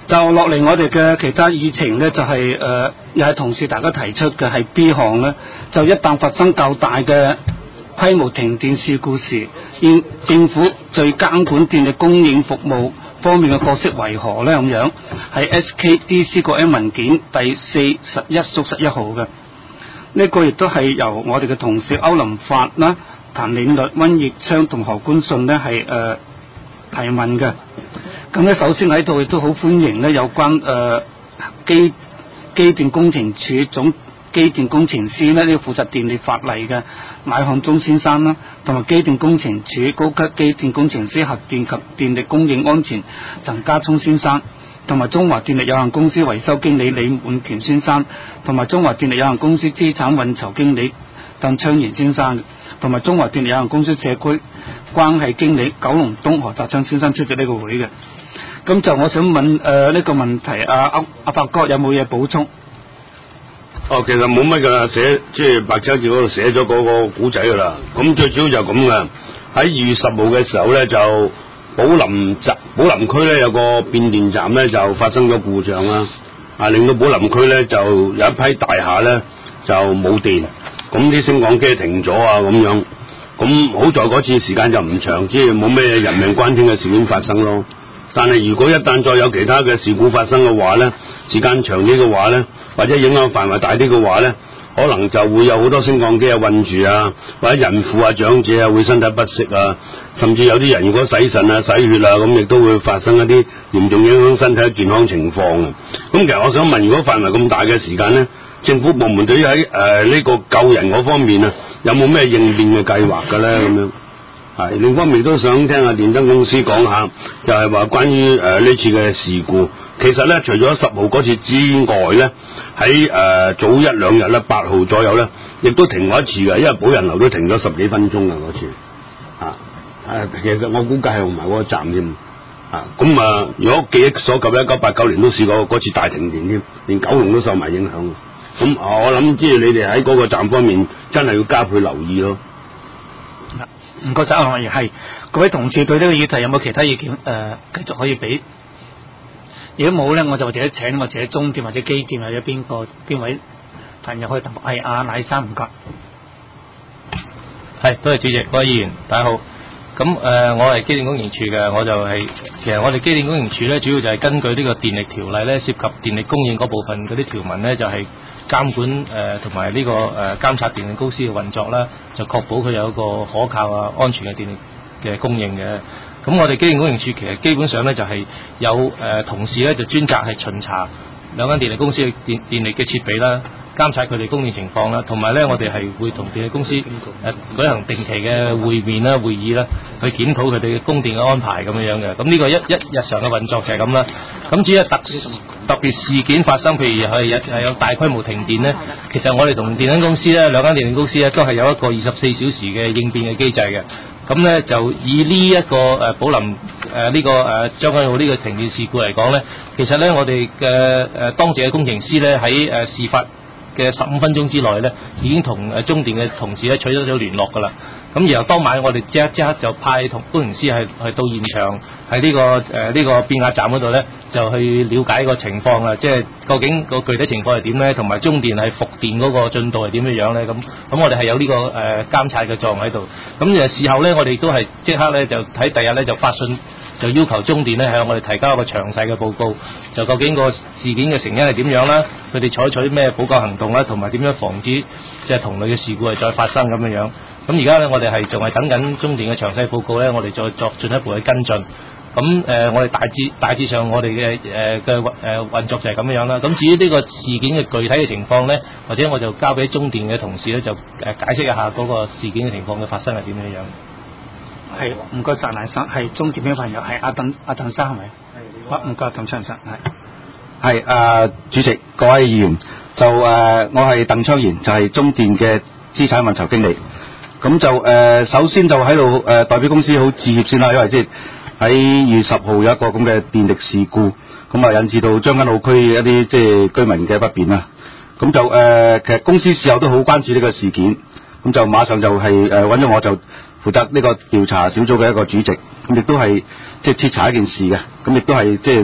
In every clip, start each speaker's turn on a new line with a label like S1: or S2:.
S1: 就落嚟我哋嘅其他議程呢，就係又係同事大家提出嘅係 B 項呢，就一旦發生較大嘅規模停電事故時，現政府對監管電力供應服務方面嘅角色為何呢？咁樣係 SKDC 個 M 文件第411/11號嘅，呢個亦都係由我哋嘅同事歐林發啦、譚領律、溫奕昌同何官信呢係提問嘅。咁咧，首先喺度亦都好歡迎咧有關機電工程署總機電工程師咧呢個負責電力法例嘅馬漢忠先生啦，同埋機電工程署高級機電工程師核電及電力供應安全陳家聰先生，同埋中華電力有限公司維修經理李滿權先生，同埋中華電力有限公司資產運籌經理鄧昌賢先生，同埋中華電力有限公司社區關係經理九龍東何澤昌先生出席呢個會嘅。咁就我想問呢個問題，阿發哥有冇嘢補充？
S2: 其實冇乜噶啦，即係白紙嗰度寫咗嗰個古仔噶啦。咁最主要就咁嘅。喺2月10號嘅時候咧，就寶林區咧有個變電站咧就發生咗故障啦，令到寶林區咧就有一批大廈咧就冇電，咁啲升降機停咗啊咁樣。咁好在嗰次時間就唔長，即係冇咩人命關天嘅事件發生咯。但係如果一旦再有其他嘅事故發生嘅話咧，時間長啲嘅話咧，或者影響範圍大啲嘅話咧，可能就會有好多升降機啊困住啊，或者孕婦啊長者啊會身體不適啊，甚至有啲人如果洗腎啊洗血啊咁，亦都會發生一啲嚴重影響身體嘅健康情況嘅。咁其實我想問，如果範圍咁大嘅時間咧，政府部門對於喺呢個救人嗰方面啊，有冇咩應變嘅計劃嘅咧？咁樣另一方面都想聽下電燈公司講下，就係話關於呢次嘅事故，其實咧除咗10號嗰次之外咧，喺早1-2日咧8號左右咧，亦都停過一次嘅，因為寶人樓都停咗10幾分鐘嘅嗰次。其實我估計係用埋嗰個站添。咁如果記憶所及，1989年都試過嗰次大停電添，連九龍都受埋影響。咁我諗即係你哋喺嗰個站方面真係要加倍留意咯。
S1: 唔該晒，係各位同事對呢個議題有冇其他意見？繼續可以俾。如果冇咧，我就或者請或者中電或者機電或者邊位朋友可以答。係阿乃生，唔該。
S3: 係，多謝主席，各位議員，大家好。咁我係機電工程署嘅，我就其實我哋機電工程署咧，主要就係根據呢個電力條例咧，涉及電力供應嗰部分嗰啲條文咧，就係監管同埋呢個監察電力公司嘅運作啦，就確保佢有一個可靠啊、安全嘅電力嘅供應嘅。咁我哋機電工程署其實基本上咧就係有同事咧就專責係巡查兩間電力公司嘅電力嘅設備啦，監察佢哋供應情況啦，同埋咧我哋係會同電力公司舉行定期嘅會面啦、會議啦，去檢討佢哋嘅供電嘅安排咁樣嘅。咁呢個一日常嘅運作就係咁啦。咁至於特別事件發生，譬如係有大規模停電咧，其實我哋同電力公司咧兩間電力公司咧都係有一個24小時嘅應變嘅機制嘅。咁咧就以呢一個寶林呢個將軍澳呢個停電事故嚟講咧，其實咧我哋嘅當值嘅工程師咧喺事發嘅15分鐘之內咧，已經同中電嘅同事咧取得咗聯絡㗎啦。咁然後當晚我哋即刻就派同工程師係到現場喺呢個變壓站嗰度咧，就去了解個情況啊，即係究竟個具體情況係點咧，同埋中電係復電嗰個進度係點樣咧？咁我哋係有呢個監察嘅作用喺度。咁事後咧，我哋都係即刻咧就喺第日咧就發信，就要求中電咧向我哋提交一個詳細嘅報告，就究竟個事件嘅成因係點樣啦，佢哋採取咩補救行動啦，同埋點樣防止即係同類嘅事故係再發生咁樣。咁而家咧，我哋係仲係等緊中電嘅詳細報告咧，我哋再作進一步嘅跟進。咁我哋大致上我哋嘅運作就係咁樣啦。咁至於呢個事件嘅具體嘅情況咧，或者我就交俾中電嘅同事咧，就解釋一下嗰個事件嘅情況嘅發生係點樣。
S1: 係，唔該晒賴生，係中電嘅朋友，係阿鄧生係咪？係。唔該，鄧昌生
S4: 係主席，各位議員，就我係鄧昌賢，就係中電嘅資產運籌經理。咁就首先就喺度代表公司好致歉先啦，因為即係喺2月10號有一個咁嘅電力事故，咁引致到將軍澳區一啲即係居民嘅不便啦。咁就其實公司事後都好關注呢個事件，咁就馬上就係揾咗我就負責呢個調查小組嘅一個主席，咁亦都係即係徹查一件事嘅，咁亦都係即係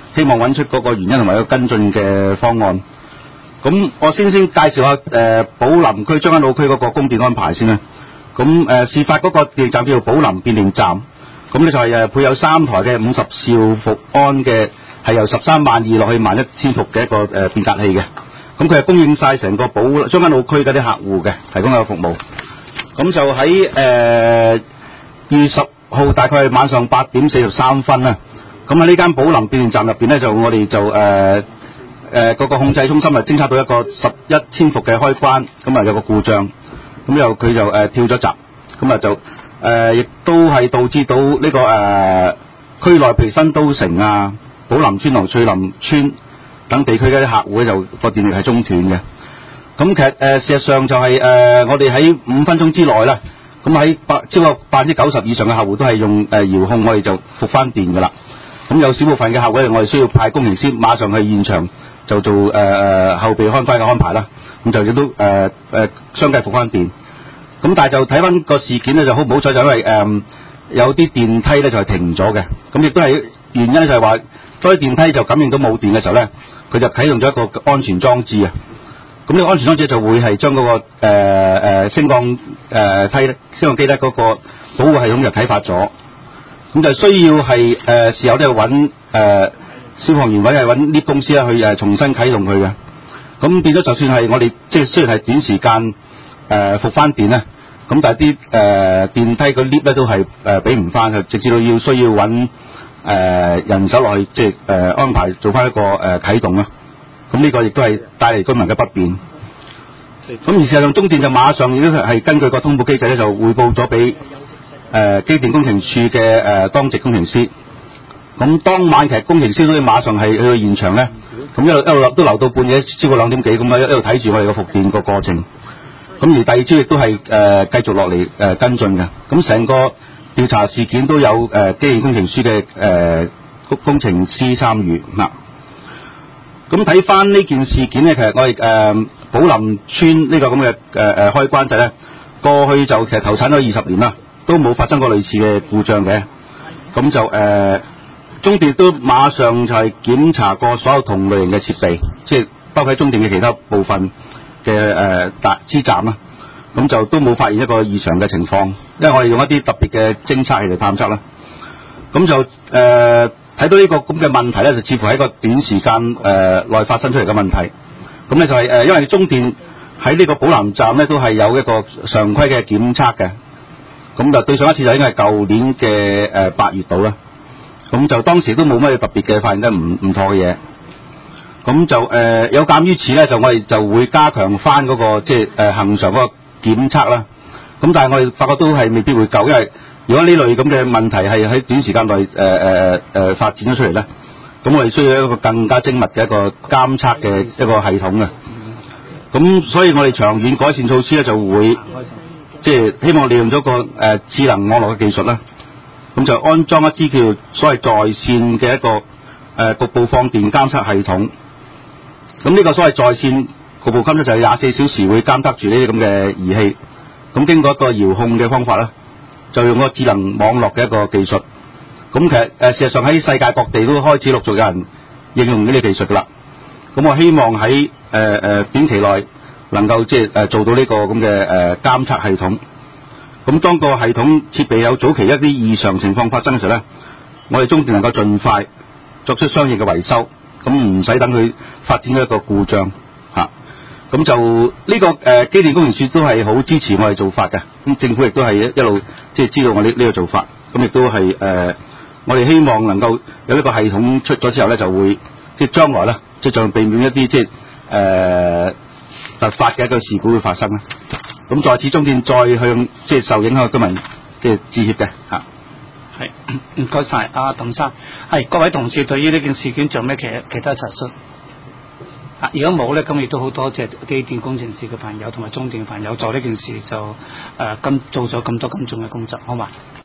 S4: 希望揾出嗰個原因同埋一個跟進嘅方案。咁我先介紹下寶林區將軍澳區嗰個供電安排先啦。咁事發嗰個電力站叫做寶林變電站，咁呢就係配有3台嘅50兆伏安嘅，係由132000落去11000伏嘅一個變革器嘅。咁佢係供應晒成個將軍澳區嗰啲客戶嘅，提供一個服務。咁就喺2月10號大概係晚上8點43分啦。咁喺呢間寶林變電站入邊咧，就我哋就嗰個控制中心啊，偵測到一個11000伏嘅開關，咁啊有個故障，咁又佢就跳咗閘，咁啊就亦都係導致到呢個區內譬如新都城啊、寶林村同翠林村等地區嘅啲客戶咧，就個電力係中斷嘅。咁其實事實上就係我哋喺5分鐘之內啦，咁喺超過90%以上嘅客戶都係用遙控，我哋就復翻電㗎啦。咁有少部分嘅客戶咧，我哋需要派工程師馬上去現場就做後備開關嘅安排啦。咁就亦都相繼復翻電。咁但係就睇翻個事件咧，就好唔好彩，就因為有啲電梯咧就係停咗嘅。咁亦都係原因就係話，當啲電梯就感應到冇電嘅時候咧，佢就啟動咗一個安全裝置啊。咁呢個安全裝置就會係將嗰個升降機咧嗰個保護系統就啟發咗。咁就需要係事後咧揾消防員或者係揾 lift 公司去重新啟動佢嘅。咁變咗就算係我哋即係雖然係短時間復翻電咧，咁但係啲電梯個 lift 咧都係俾唔翻嘅，直至到需要揾人手落去即係安排做翻一個啟動啦。咁呢個亦都係帶嚟居民嘅不便。咁而事實上中電就馬上亦都係根據個通報機制咧，就匯報咗俾機電工程處嘅當值工程師。咁當晚其實工程師都馬上係去到現場咧，咁一路都留到半夜超過2點幾咁啊，一路睇住我哋個復電個過程。咁而第二朝亦都係繼續落嚟跟進嘅。咁成個調查事件都有機電工程署嘅工程師參與嗱。咁睇翻呢件事件咧，其實我哋寶林村呢個咁嘅開關掣咧，過去就其實投產咗20年啦，都冇發生過類似嘅故障嘅。咁就中電都馬上就係檢查過所有同類型嘅設備，即係包括中電嘅其他部分嘅支站啦。咁就都冇發現一個異常嘅情況，因為我哋用一啲特別嘅偵測器嚟探測啦。咁就睇到呢個咁嘅問題咧，就似乎喺一個短時間內發生出嚟嘅問題。咁咧就係因為中電喺呢個寶林站咧都係有一個常規嘅檢測嘅。咁就對上一次就應該係舊年嘅8月度啦。咁就當時都冇乜特別嘅發現得唔妥嘅嘢。咁就有鑑於此咧，就我哋就會加強翻嗰個即係恆常嗰個檢測啦。咁但係我哋發覺都係未必會夠，因為如果呢類咁嘅問題係喺短時間內發展咗出嚟咧，咁我哋需要一個更加精密嘅一個監測嘅一個系統嘅。咁所以我哋長遠改善措施咧就會即係希望利用咗個智能網絡嘅技術啦。咁就安裝一支叫所謂在線嘅一個局部放電監測系統。咁呢個所謂在線局部監測就係24小時會監測住呢啲咁嘅儀器。咁經過一個遙控嘅方法啦，就用個智能網絡嘅一個技術。咁其實事實上喺世界各地都開始陸續有人應用呢啲技術㗎啦。咁我希望喺短期內能夠即係做到呢個咁嘅監測系統。咁當個系統設備有早期一啲異常情況發生嘅時候咧，我哋中電能夠盡快作出相應嘅維修，咁唔使等佢發展咗一個故障嚇。咁就呢個機電工程署都係好支持我哋做法嘅。咁政府亦都係一路即係知道我呢個做法，咁亦都係我哋希望能夠有呢個系統出咗之後咧，就會即係將來咧，即係盡量避免一啲即係突發嘅一個事故會發生啦。咁在此中電再向即係受影響嘅居民即係致歉嘅嚇。
S1: 係，唔該晒阿鄧生。係各位同事對於呢件事件仲有咩其他查詢？如果冇咧，咁亦都好多謝機電工程師嘅朋友同埋中電嘅朋友做呢件事就做咗咁多咁重嘅工作，好嘛？